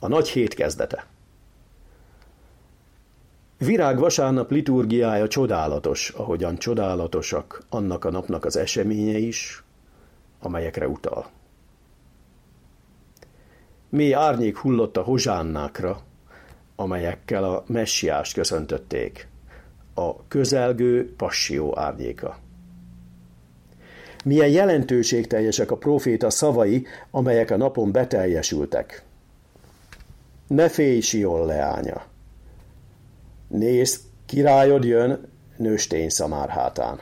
A nagy hét kezdete. Virágvasárnap liturgiája csodálatos, ahogyan csodálatosak annak a napnak az eseménye is, amelyekre utal. Mély árnyék hullott a hozsánnákra, amelyekkel a messiást köszöntötték, a közelgő passió árnyéka. Milyen jelentőségteljesek a próféta szavai, amelyek a napon beteljesültek. Ne félj, Sion leánya! Nézd, királyod jön nőstény szamár hátán.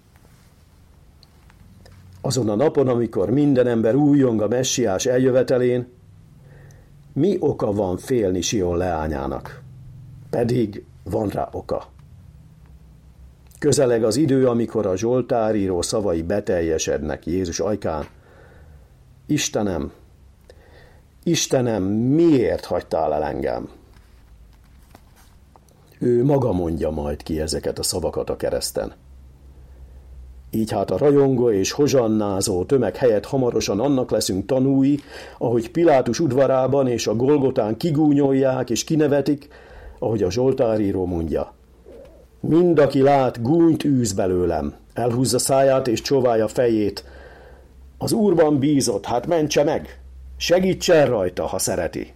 Azon a napon, amikor minden ember újjong a messiás eljövetelén, mi oka van félni Sion leányának? Pedig van rá oka. Közeleg az idő, amikor a Zsoltáríró szavai beteljesednek Jézus ajkán. Istenem, Istenem, miért hagytál el engem? Ő maga mondja majd ki ezeket a szavakat a kereszten. Így hát a rajongó és hozsannázó tömeg helyett hamarosan annak leszünk tanúi, ahogy Pilátus udvarában és a Golgotán kigúnyolják és kinevetik, ahogy a Zsoltáríró mondja. Mind, aki lát, gúnyt űz belőlem, elhúzza száját és csóválja fejét. Az Úrban bízott, hát mentse meg, segítsen rajta, ha szereti.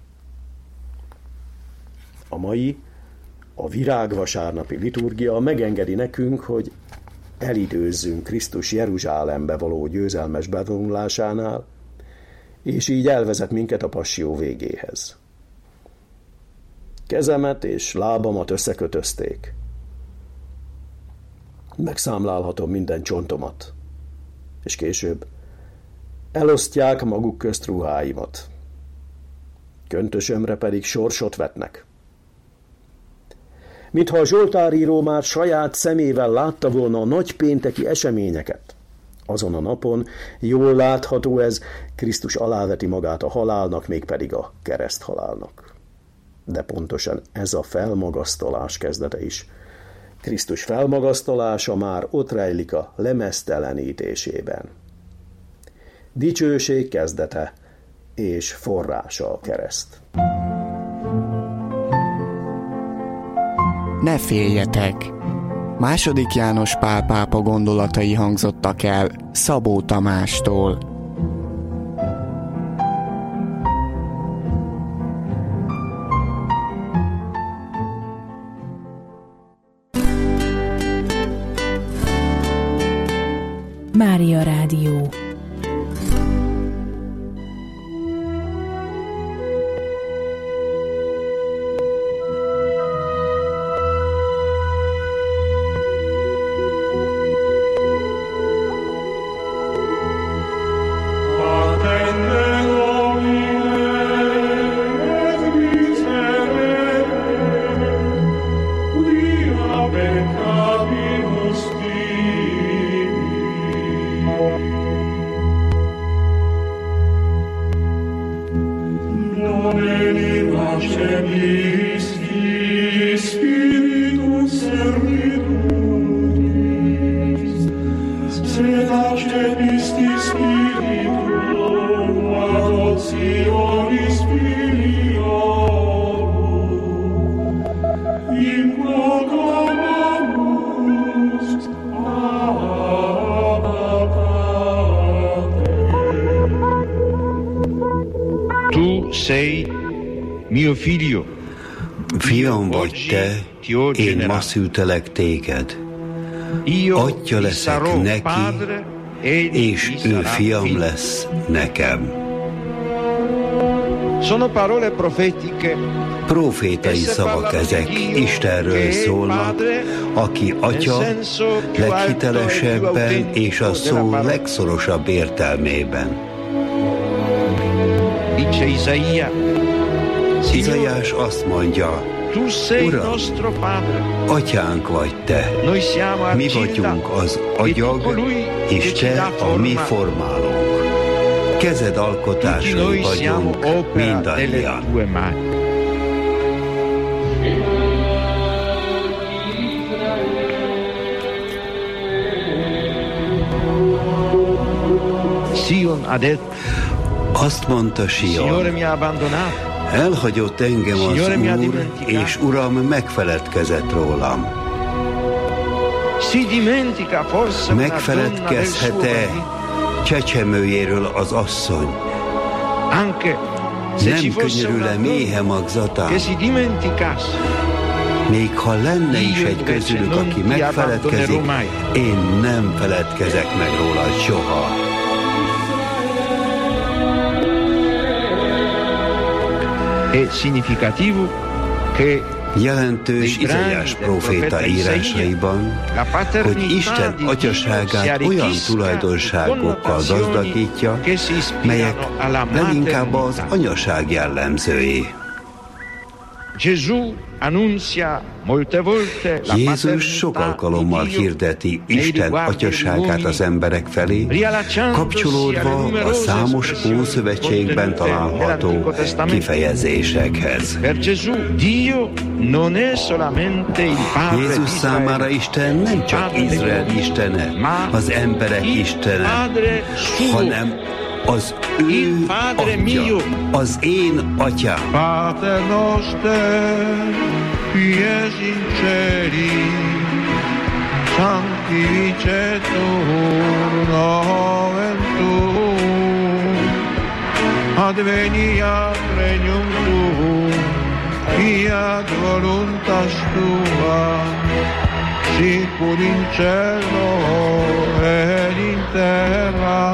A mai, a virágvasárnapi liturgia megengedi nekünk, hogy elidőzzünk Krisztus Jeruzsálembe való győzelmes bevonulásánál, és így elvezet minket a passzió végéhez. Kezemet és lábamat összekötözték. Megszámlálhatom minden csontomat, és később elosztják maguk közt ruháimat. Köntösömre pedig sorsot vetnek. Mintha a Zsoltáríró már saját szemével látta volna a nagypénteki eseményeket. Azon a napon jól látható ez, Krisztus aláveti magát a halálnak, mégpedig a kereszthalálnak. De pontosan ez a felmagasztalás kezdete is. Krisztus felmagasztalása már ott rejlik a lemeztelenítésében. Dicsőség kezdete és forrása a kereszt. Ne féljetek! II. János Pál pápa gondolatai hangzottak el Szabó Tamástól. Mária Rádió. Fiam vagy te, én ma szültelek téged. Atya leszek neki, és ő fiam lesz nekem. Profétai szavak ezek, Istenről szólnak, aki atya leghitelesebben és a szó legszorosabb értelmében. Izaiás azt mondja, Uram, atyánk vagy te, mi vagyunk az agyag, és te a mi formálónk. Kezed alkotásai vagyunk mindannyian. Azt mondta Sion, Elhagyott engem az Úr, és Uram megfeledkezett rólam. Megfeledkezhet-e csecsemőjéről az asszony? Nem könyörül-e méhe magzatán? Még ha lenne is egy közülük, aki megfeledkezik, én nem feledkezek meg róla soha. Jelentős Izaiás próféta írásaiban, hogy Isten atyaságát olyan tulajdonságokkal gazdagítja, melyek leginkább az anyaság jellemzői. Jézus sok alkalommal hirdeti Isten atyaságát az emberek felé, kapcsolódva a számos Ószövetségben található kifejezésekhez. Jézus számára Isten nem csak Izrael istene, az emberek istene, hanem az ő atya, az én atyám. Pater noster, qui es in celis, sanctificetur nomen tuum, adveniat regnum tuum, fiat voluntas tua, sicur in cielo et in terra.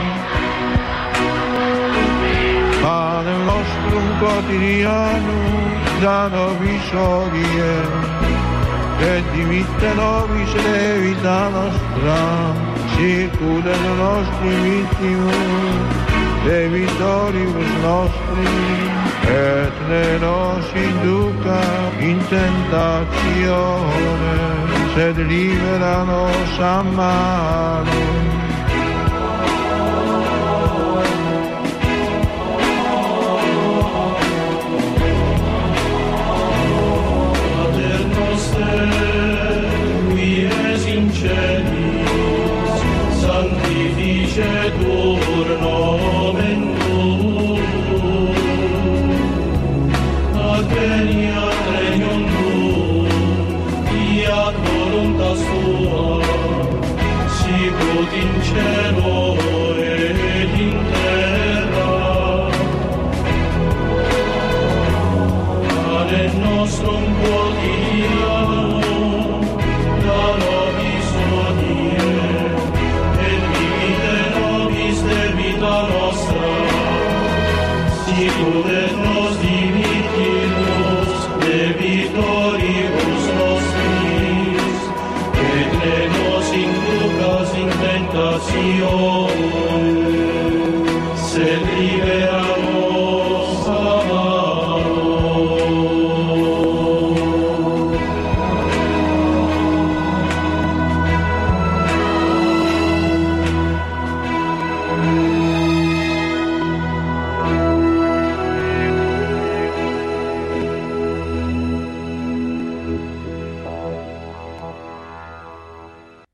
Panem nostrum quotidianum da nobis hodie, et dimitte nobis debita nostra, sicut et nostri vittimus debitoribus nostri, et ne nos induca in tentatione, sed libera nos a malo. Sanctificetur nomen tuum, adveniat regnum tuum, fiat voluntas tua, sicut in cielo et in terra. Panem nostrum quotidianum da nobis hodie, debita nostra, sicut et nos dimittimus debitoribus nostris, et ne nos inducas in tentatione,